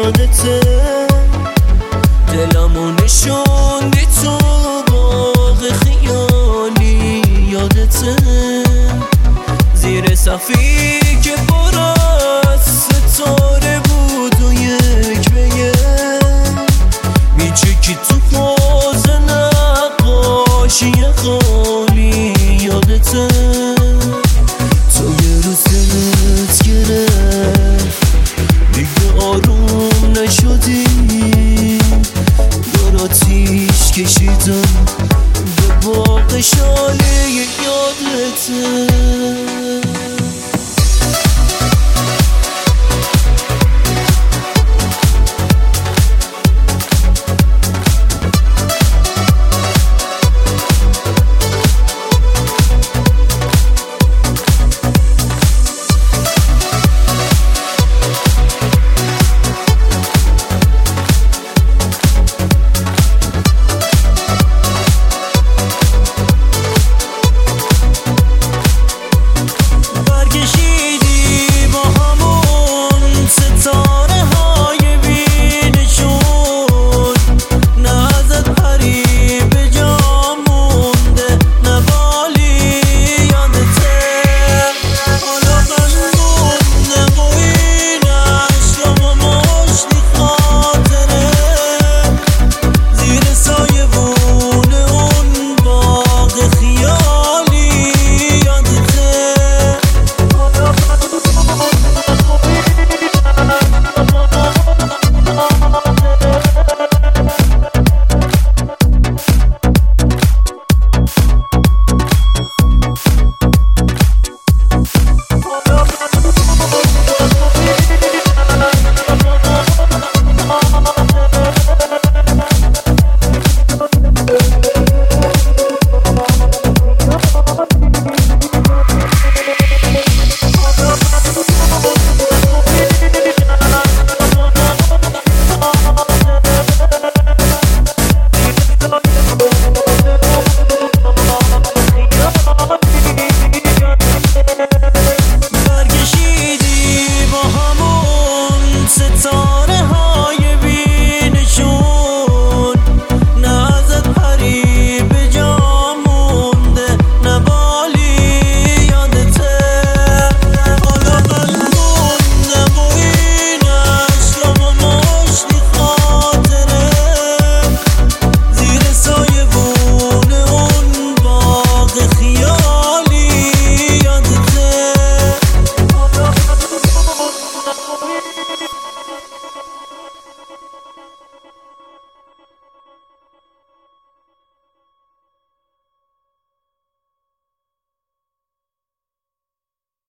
یادته، دلمو نشوندی تو باغ خیالی یادته، زیر صفی که پر از ستاره بود و یک به یک میچکی تو حوض نقاشی خالی یادته، تو یه روز دلت گرفت دیگه آروم نشدی، دور آتیش کشیدم به باغ شاله یادته. برکشی